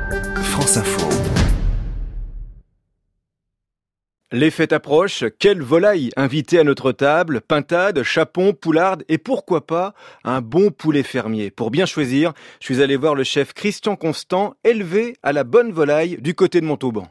France Info. Les fêtes approchent, quelle volaille invitée à notre table, pintade, chapon, poularde et pourquoi pas un bon poulet fermier. Pour bien choisir, je suis allé voir le chef Christian Constant, élevé à la bonne volaille du côté de Montauban.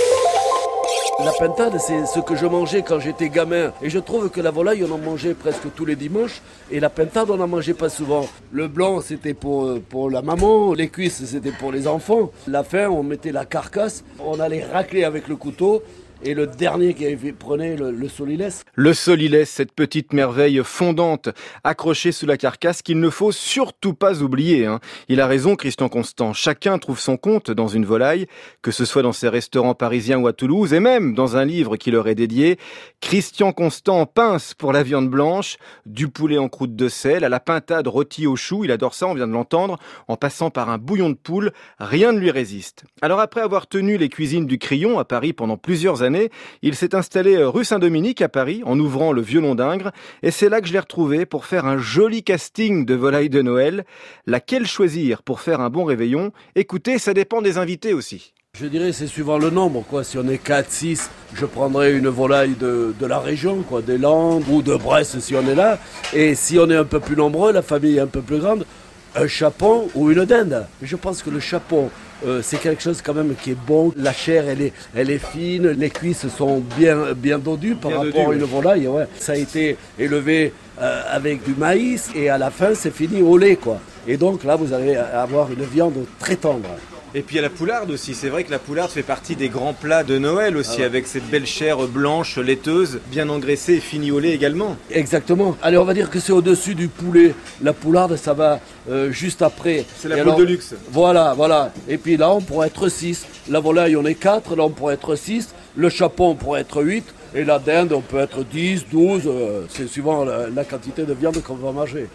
La pintade, c'est ce que je mangeais quand j'étais gamin. Et je trouve que la volaille, on en mangeait presque tous les dimanches. Et la pintade, on n'en mangeait pas souvent. Le blanc, c'était pour la maman. Les cuisses, c'était pour les enfants. La fin, on mettait la carcasse. On allait racler avec le couteau. Et le dernier qui prenait le solilès. Le solilès, cette petite merveille fondante, accrochée sous la carcasse qu'il ne faut surtout pas oublier. Il a raison, Christian Constant. Chacun trouve son compte dans une volaille, que ce soit dans ses restaurants parisiens ou à Toulouse, et même dans un livre qui leur est dédié. Christian Constant pince pour la viande blanche, du poulet en croûte de sel, à la pintade rôtie au chou, il adore ça, on vient de l'entendre, en passant par un bouillon de poule, rien ne lui résiste. Alors après avoir tenu les cuisines du Crillon à Paris pendant plusieurs années, il s'est installé rue Saint-Dominique à Paris en ouvrant le Violon d'Ingres et c'est là que je l'ai retrouvé pour faire un joli casting de volailles de Noël. Laquelle choisir pour faire un bon réveillon? Écoutez, ça dépend des invités aussi. Je dirais c'est suivant le nombre, quoi. Si on est 4, 6, je prendrais une volaille de la région, quoi, des Landes ou de Brest si on est là. Et si on est un peu plus nombreux, la famille est un peu plus grande, un chapon ou une dinde. Je pense que le chapon, c'est quelque chose quand même qui est bon. La chair, elle est fine, les cuisses sont bien dodues par rapport à une volaille. Ouais. Ça a été élevé avec du maïs et à la fin, c'est fini au lait, quoi. Et donc là, vous allez avoir une viande très tendre. Et puis il y a la poularde aussi, c'est vrai que la poularde fait partie des grands plats de Noël aussi, avec cette belle chair blanche, laiteuse, bien engraissée et finie au lait également. Exactement. Allez, on va dire que c'est au-dessus du poulet. La poularde, ça va juste après. C'est la poule de luxe. Voilà. Et puis là, on pourrait être 6. La volaille, on est 4, là, on pourrait être 6. Le chapon, on pourrait être 8. Et la dinde, on peut être 10, 12. C'est suivant la quantité de viande qu'on va manger.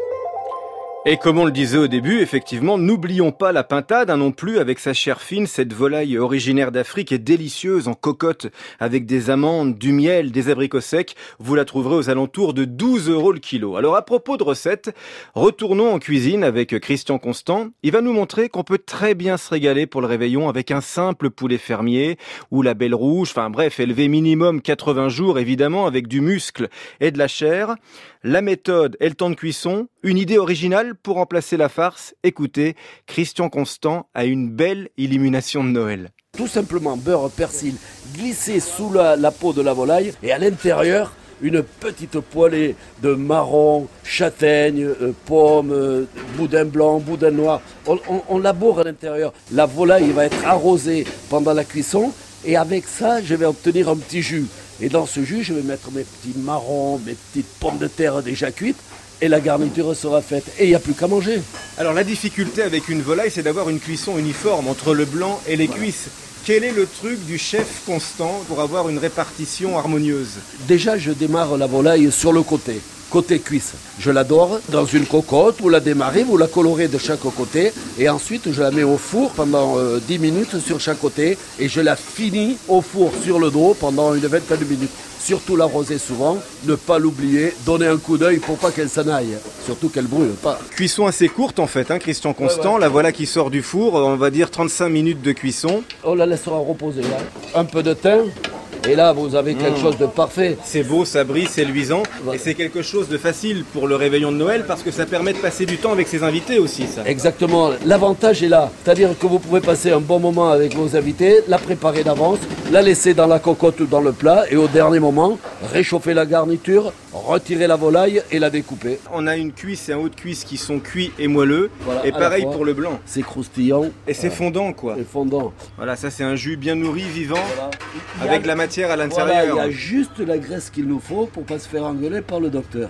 Et comme on le disait au début, effectivement, n'oublions pas la pintade non plus, avec sa chair fine, cette volaille originaire d'Afrique est délicieuse en cocotte, avec des amandes, du miel, des abricots secs. Vous la trouverez aux alentours de 12 € le kilo. Alors à propos de recettes, retournons en cuisine avec Christian Constant. Il va nous montrer qu'on peut très bien se régaler pour le réveillon avec un simple poulet fermier ou la belle rouge, enfin bref, élevé minimum 80 jours évidemment, avec du muscle et de la chair. La méthode et le temps de cuisson, une idée originale pour remplacer la farce. Écoutez, Christian Constant a une belle illumination de Noël. Tout simplement beurre, persil, glissé sous la peau de la volaille et à l'intérieur, une petite poêlée de marron, châtaigne, pomme, boudin blanc, boudin noir. On laboure à l'intérieur. La volaille va être arrosée pendant la cuisson et avec ça, je vais obtenir un petit jus. Et dans ce jus, je vais mettre mes petits marrons, mes petites pommes de terre déjà cuites. Et la garniture sera faite. Et il n'y a plus qu'à manger. Alors la difficulté avec une volaille, c'est d'avoir une cuisson uniforme entre le blanc et les cuisses. Quel est le truc du chef Constant pour avoir une répartition harmonieuse? Déjà, je démarre la volaille sur le côté cuisse. Je la dore dans une cocotte, vous la démarrez, vous la colorez de chaque côté et ensuite je la mets au four pendant 10 minutes sur chaque côté et je la finis au four sur le dos pendant une vingtaine de minutes. Surtout l'arroser souvent, ne pas l'oublier, donner un coup d'œil pour pas qu'elle s'en aille, surtout qu'elle brûle pas. Cuisson assez courte en fait, Christian Constant, la voilà qui sort du four, on va dire 35 minutes de cuisson. On la laissera reposer là. Un peu de thym. Et là, vous avez quelque chose de parfait. C'est beau, ça brille, c'est luisant. Voilà. Et c'est quelque chose de facile pour le réveillon de Noël parce que ça permet de passer du temps avec ses invités aussi, ça. Exactement. L'avantage est là. C'est-à-dire que vous pouvez passer un bon moment avec vos invités, la préparer d'avance, la laisser dans la cocotte ou dans le plat et au dernier moment, réchauffer la garniture, retirer la volaille et la découper. On a une cuisse et un haut de cuisse qui sont cuits et moelleux. Voilà, et pareil pour le blanc. C'est croustillant. Et c'est fondant, quoi. C'est fondant. Voilà, ça c'est un jus bien nourri, vivant, avec la matière à l'intérieur. Voilà, il y a juste la graisse qu'il nous faut pour ne pas se faire engueuler par le docteur.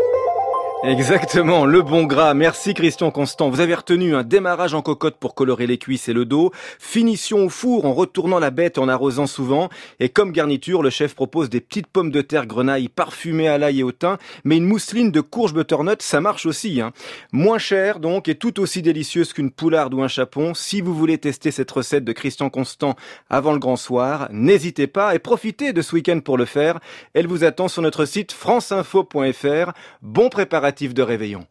Exactement, le bon gras. Merci Christian Constant. Vous avez retenu un démarrage en cocotte pour colorer les cuisses et le dos. Finition au four en retournant la bête en arrosant souvent. Et comme garniture, le chef propose des petites pommes de terre grenaille parfumées à l'ail et au thym. Mais une mousseline de courge butternut, ça marche aussi. Moins cher donc et tout aussi délicieuse qu'une poularde ou un chapon. Si vous voulez tester cette recette de Christian Constant avant le grand soir, n'hésitez pas et profitez de ce week-end pour le faire. Elle vous attend sur notre site franceinfo.fr. Bon préparatif de réveillon.